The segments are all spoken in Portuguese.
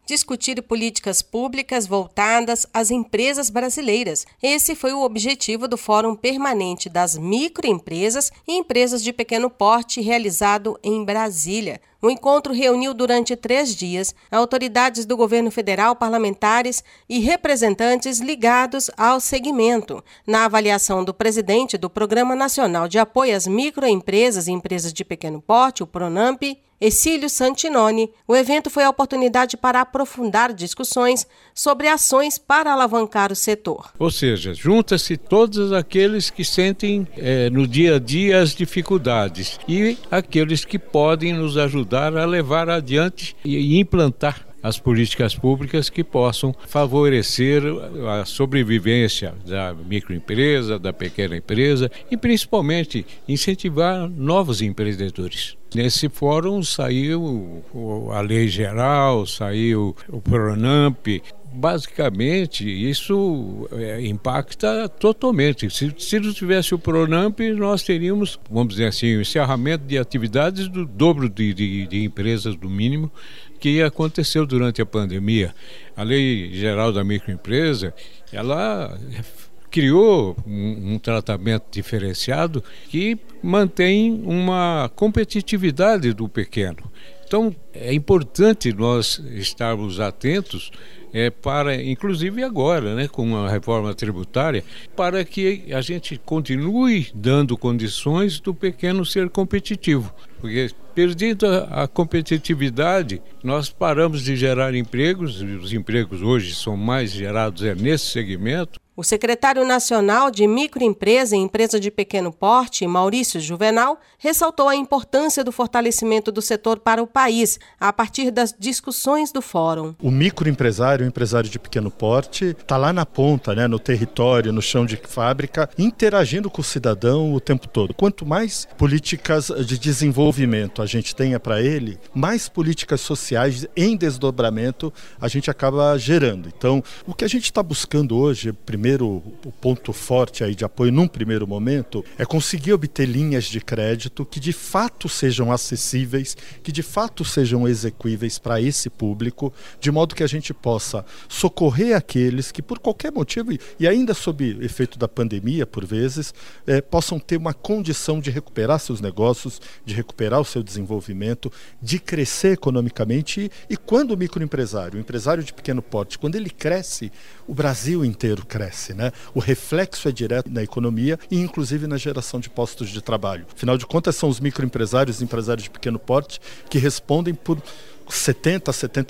discutir políticas públicas voltadas às empresas brasileiras. Esse foi o objetivo do Fórum Permanente das Microempresas e Empresas de Pequeno Porte, realizado em Brasília. O encontro reuniu durante 3 dias autoridades do governo federal, parlamentares e representantes ligados ao segmento. Na avaliação do presidente do Programa Nacional de Apoio às Microempresas e Empresas de Pequeno Porte, o PRONAMP, Exílio Santinoni, o evento foi a oportunidade para aprofundar discussões sobre ações para alavancar o setor. Ou seja, junta-se todos aqueles que sentem no dia a dia as dificuldades e aqueles que podem nos ajudar a levar adiante e implantar as políticas públicas que possam favorecer a sobrevivência da microempresa, da pequena empresa e principalmente incentivar novos empreendedores. Nesse fórum saiu a lei geral, saiu o PRONAMP. Basicamente, isso impacta totalmente. Se não tivesse o PRONAMP, nós teríamos, vamos dizer assim, o encerramento de atividades do dobro de empresas, do mínimo, que aconteceu durante a pandemia. A Lei Geral da Microempresa, ela criou um tratamento diferenciado que mantém uma competitividade do pequeno. Então, é importante nós estarmos atentos para, inclusive agora, com a reforma tributária, para que a gente continue dando condições do pequeno ser competitivo. Porque, perdida a competitividade, nós paramos de gerar empregos, e os empregos hoje são mais gerados nesse segmento. O secretário nacional de Microempresa e Empresa de Pequeno Porte, Maurício Juvenal, ressaltou a importância do fortalecimento do setor para o país, a partir das discussões do fórum. O microempresário, o empresário de pequeno porte, está lá na ponta, no território, no chão de fábrica, interagindo com o cidadão o tempo todo. Quanto mais políticas de desenvolvimento a gente tenha para ele, mais políticas sociais em desdobramento a gente acaba gerando. Então, o que a gente está buscando hoje, primeiro, o ponto forte aí de apoio num primeiro momento é conseguir obter linhas de crédito que de fato sejam acessíveis, que de fato sejam execuíveis para esse público, de modo que a gente possa socorrer aqueles que por qualquer motivo, e ainda sob efeito da pandemia por vezes, possam ter uma condição de recuperar seus negócios, de recuperar o seu desenvolvimento, de crescer economicamente e quando o microempresário, o empresário de pequeno porte, quando ele cresce, o Brasil inteiro cresce. O reflexo é direto na economia e inclusive na geração de postos de trabalho. Afinal de contas, são os microempresários e empresários de pequeno porte que respondem por 70% a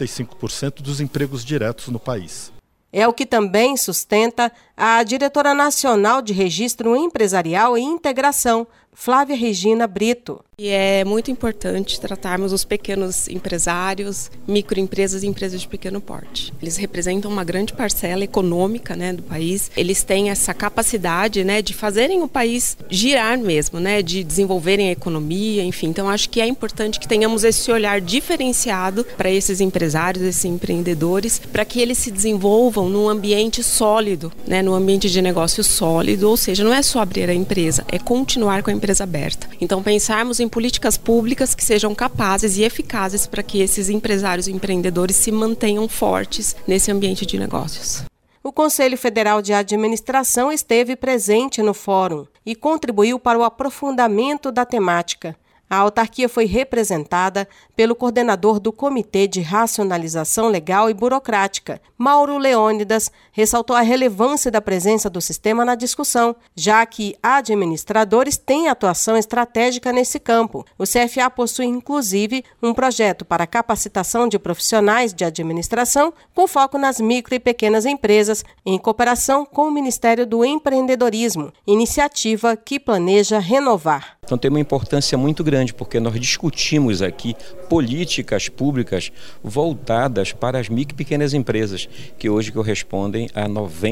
75% dos empregos diretos no país. É o que também sustenta a diretora nacional de Registro Empresarial e Integração, Flávia Regina Brito. E é muito importante tratarmos os pequenos empresários, microempresas e empresas de pequeno porte. Eles representam uma grande parcela econômica, do país. Eles têm essa capacidade, de fazerem o país girar mesmo, de desenvolverem a economia, enfim. Então, acho que é importante que tenhamos esse olhar diferenciado para esses empresários, esses empreendedores, para que eles se desenvolvam num ambiente sólido, num ambiente de negócio sólido, ou seja, não é só abrir a empresa, é continuar com a empresa aberta. Então, pensarmos em políticas públicas que sejam capazes e eficazes para que esses empresários e empreendedores se mantenham fortes nesse ambiente de negócios. O Conselho Federal de Administração esteve presente no fórum e contribuiu para o aprofundamento da temática. A autarquia foi representada pelo coordenador do Comitê de Racionalização Legal e Burocrática, Mauro Leônidas, ressaltou a relevância da presença do sistema na discussão, já que administradores têm atuação estratégica nesse campo. O CFA possui, inclusive, um projeto para capacitação de profissionais de administração com foco nas micro e pequenas empresas, em cooperação com o Ministério do Empreendedorismo, iniciativa que planeja renovar. Então tem uma importância muito grande, porque nós discutimos aqui políticas públicas voltadas para as micro e pequenas empresas, que hoje correspondem a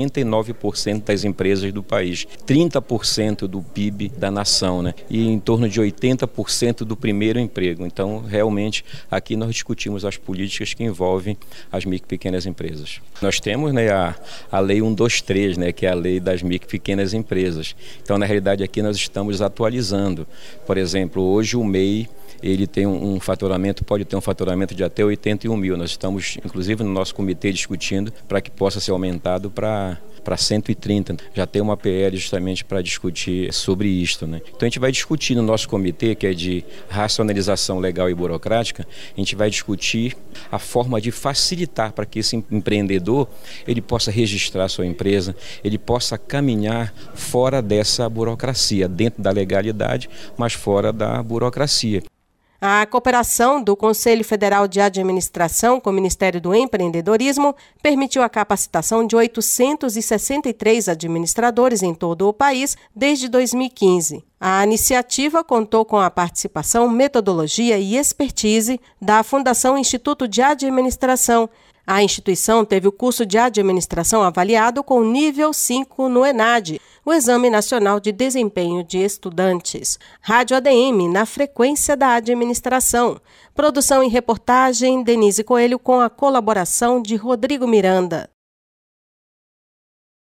99% das empresas do país, 30% do PIB da nação, e em torno de 80% do primeiro emprego. Então, realmente, aqui nós discutimos as políticas que envolvem as micro e pequenas empresas. Nós temos a Lei 123, que é a Lei das Micro e Pequenas Empresas. Então, na realidade, aqui nós estamos atualizando. Por exemplo, hoje o MEI ele tem pode ter um faturamento de até 81 mil. Nós estamos, inclusive, no nosso comitê discutindo para que possa ser aumentado para 130. Já tem uma PL justamente para discutir sobre isto, né? Então a gente vai discutir no nosso comitê, que é de racionalização legal e burocrática, a gente vai discutir a forma de facilitar para que esse empreendedor ele possa registrar sua empresa, ele possa caminhar fora dessa burocracia, dentro da legalidade, mas fora da burocracia. A cooperação do Conselho Federal de Administração com o Ministério do Empreendedorismo permitiu a capacitação de 863 administradores em todo o país desde 2015. A iniciativa contou com a participação, metodologia e expertise da Fundação Instituto de Administração. A instituição teve o curso de administração avaliado com nível 5 no ENAD, o Exame Nacional de Desempenho de Estudantes. Rádio ADM, na frequência da administração. Produção e reportagem, Denise Coelho, com a colaboração de Rodrigo Miranda.